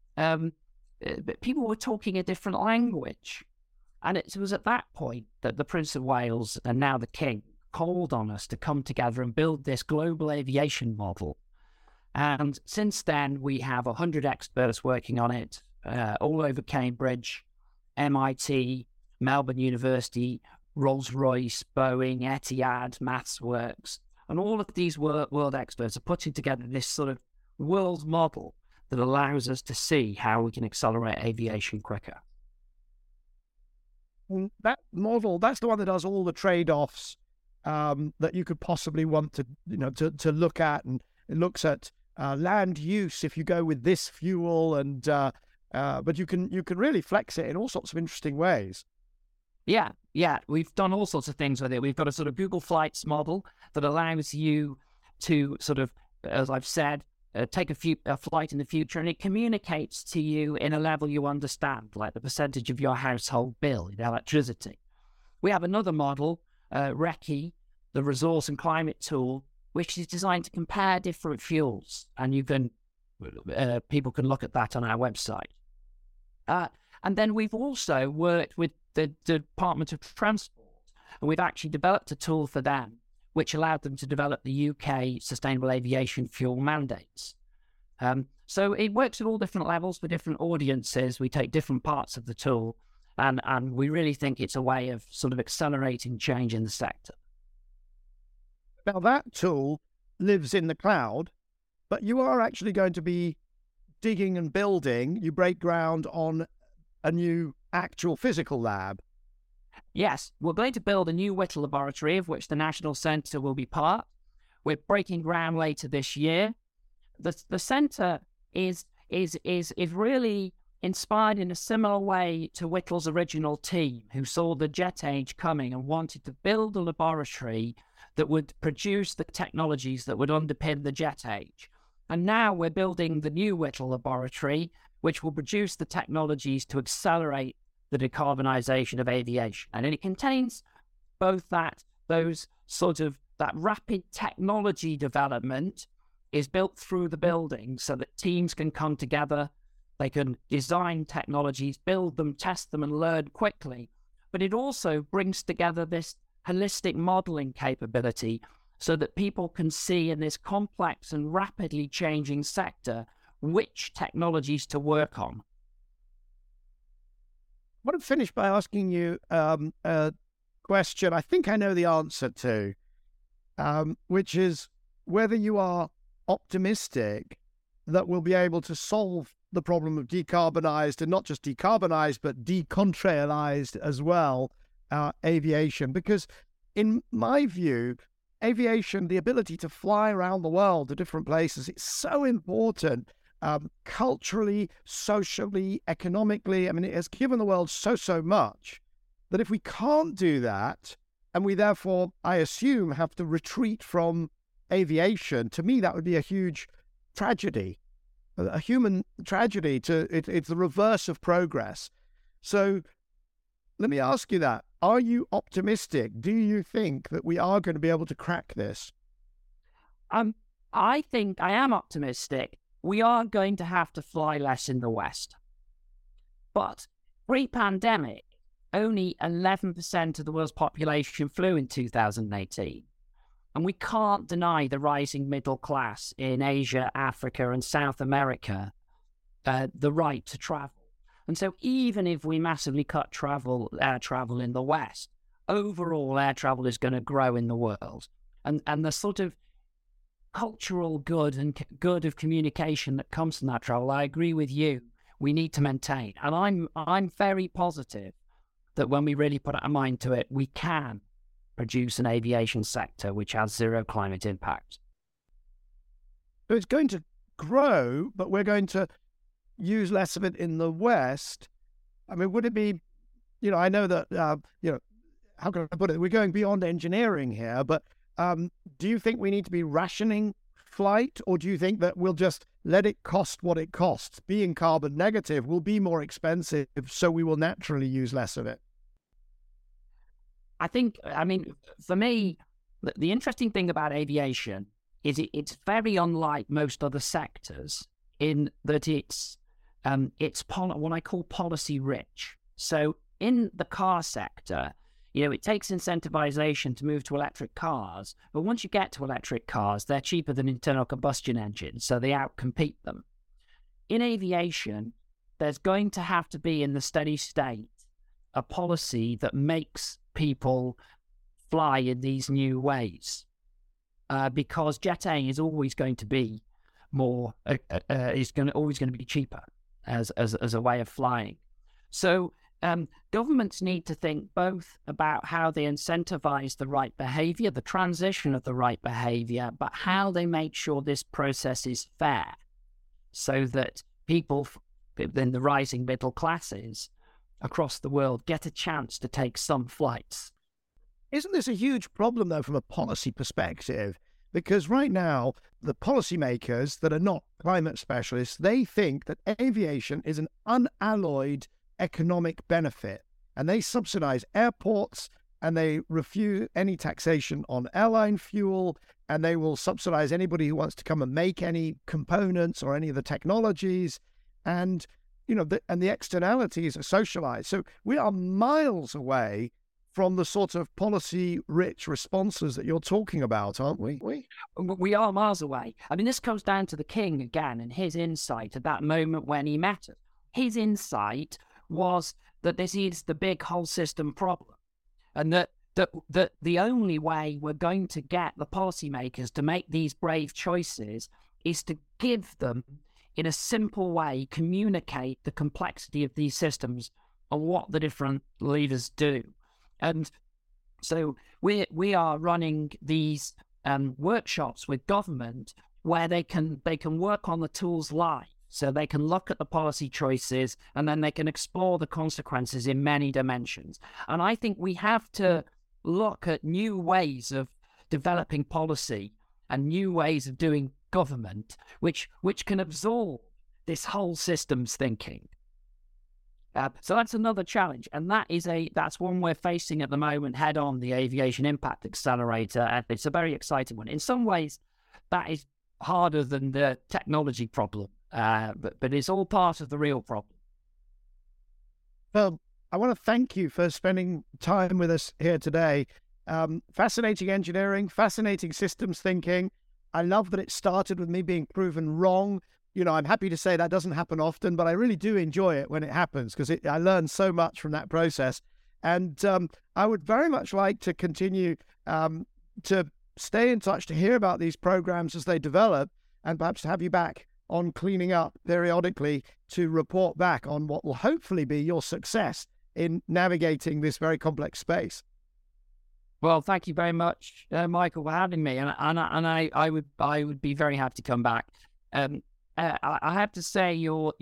people were talking a different language. And it was at that point that the Prince of Wales, and now the King, called on us to come together and build this global aviation model. And since then, we have 100 experts working on it all over Cambridge, MIT, Melbourne University, Rolls-Royce, Boeing, Etihad, MathsWorks. And all of these world experts are putting together this sort of world model that allows us to see how we can accelerate aviation quicker. That model, that's the one that does all the trade-offs that you could possibly want to look at, and it looks at land use if you go with this fuel, and but you can really flex it in all sorts of interesting ways. Yeah, we've done all sorts of things with it. We've got a sort of Google Flights model that allows you to sort of, as I've said, take a flight in the future, and it communicates to you in a level you understand, like the percentage of your household bill in electricity. We have another model, RECCE, the Resource and Climate Tool, which is designed to compare different fuels, and people can look at that on our website. And then we've also worked with the Department of Transport, and we've actually developed a tool for them which allowed them to develop the UK sustainable aviation fuel mandates. So it works at all different levels for different audiences. We take different parts of the tool, and we really think it's a way of sort of accelerating change in the sector. Now, that tool lives in the cloud, but you are actually going to be digging and building. You break ground on a new actual physical lab. Yes, we're going to build a new Whittle laboratory, of which the National Centre will be part. We're breaking ground later this year. The centre is is really inspired in a similar way to Whittle's original team, who saw the jet age coming and wanted to build a laboratory that would produce the technologies that would underpin the jet age. And now we're building the new Whittle laboratory, which will produce the technologies to accelerate the decarbonisation of aviation. And it contains both that rapid technology development is built through the building so that teams can come together, they can design technologies, build them, test them, and learn quickly. But it also brings together this holistic modelling capability so that people can see in this complex and rapidly changing sector which technologies to work on. I want to finish by asking you a question I think I know the answer to, which is whether you are optimistic that we'll be able to solve the problem of decarbonised, and not just decarbonised, but decontrailised as well, aviation. Because in my view, aviation, the ability to fly around the world to different places, it's so important. Culturally, socially, economically. I mean, it has given the world so much that if we can't do that, and we therefore, I assume, have to retreat from aviation, to me, that would be a huge tragedy, a human tragedy. It's the reverse of progress. So let me ask you that. Are you optimistic? Do you think that we are going to be able to crack this? I think I am optimistic. We are going to have to fly less in the West. But pre-pandemic, only 11% of the world's population flew in 2018. And we can't deny the rising middle class in Asia, Africa, and South America the right to travel. And so even if we massively cut air travel in the West, overall air travel is going to grow in the world. And the sort of cultural good and good of communication that comes from that travel, I agree with you, we need to maintain. And I'm very positive that when we really put our mind to it, we can produce an aviation sector which has zero climate impact. So it's going to grow, but we're going to use less of it in the West. I mean, would it be, I know that, how can I put it? We're going beyond engineering here, but do you think we need to be rationing flight, or do you think that we'll just let it cost what it costs? Being carbon negative will be more expensive, so we will naturally use less of it. For me, the interesting thing about aviation is it's very unlike most other sectors in that it's what I call policy rich. So in the car sector, it takes incentivization to move to electric cars, but once you get to electric cars, they're cheaper than internal combustion engines, so they outcompete them. In aviation, there's going to have to be, in the steady state, a policy that makes people fly in these new ways, because Jet A is always going to be more, always going to be cheaper as a way of flying. So governments need to think both about how they incentivize the right behavior, the transition of the right behavior, but how they make sure this process is fair so that people in the rising middle classes across the world get a chance to take some flights. Isn't this a huge problem, though, from a policy perspective? Because right now, the policymakers that are not climate specialists, they think that aviation is an unalloyed economic benefit, and they subsidize airports, and they refuse any taxation on airline fuel, and they will subsidize anybody who wants to come and make any components or any of the technologies, and the externalities are socialized. So we are miles away from the sort of policy-rich responses that you're talking about, aren't we? We are miles away. I mean, this comes down to the king again and his insight at that moment when he met us. His insight was that this is the big whole system problem, and that the only way we're going to get the policymakers to make these brave choices is to give them, in a simple way, communicate the complexity of these systems and what the different leaders do. And so we are running these workshops with government where they can work on the tools live. So they can look at the policy choices and then they can explore the consequences in many dimensions. And I think we have to look at new ways of developing policy and new ways of doing government, which can absorb this whole systems thinking. So that's another challenge, and that's one we're facing at the moment head on, the Aviation Impact Accelerator, and it's a very exciting one. In some ways, that is harder than the technology problem, but it's all part of the real problem. Well, I want to thank you for spending time with us here today. Fascinating engineering, fascinating systems thinking. I love that it started with me being proven wrong. You know, I'm happy to say that doesn't happen often, but I really do enjoy it when it happens because I learn so much from that process. And I would very much like to continue to stay in touch, to hear about these programs as they develop, and perhaps to have you back on Cleaning Up periodically to report back on what will hopefully be your success in navigating this very complex space. Well, thank you very much, Michael, for having me, and I would be very happy to come back. I have to say, your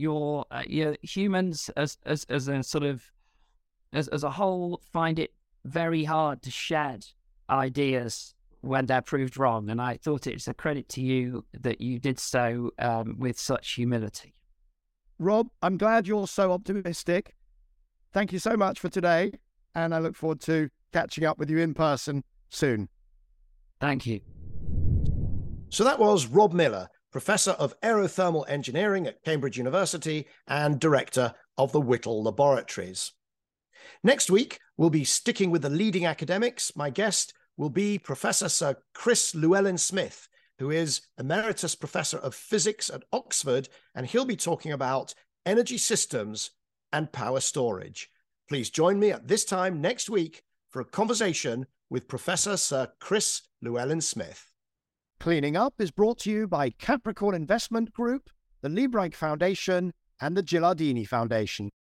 humans as a sort of as a whole find it very hard to shed ideas when they're proved wrong, and I thought it's a credit to you that you did so with such humility. Rob, I'm glad you're so optimistic. Thank you so much for today, and I look forward to catching up with you in person soon. Thank you. So that was Rob Miller, Professor of Aerothermal Engineering at Cambridge University and Director of the Whittle Laboratories. Next week, we'll be sticking with the leading academics. My guest will be Professor Sir Chris Llewellyn-Smith, who is Emeritus Professor of Physics at Oxford, and he'll be talking about energy systems and power storage. Please join me at this time next week for a conversation with Professor Sir Chris Llewellyn-Smith. Cleaning Up is brought to you by Capricorn Investment Group, the Liebreich Foundation, and the Gilardini Foundation.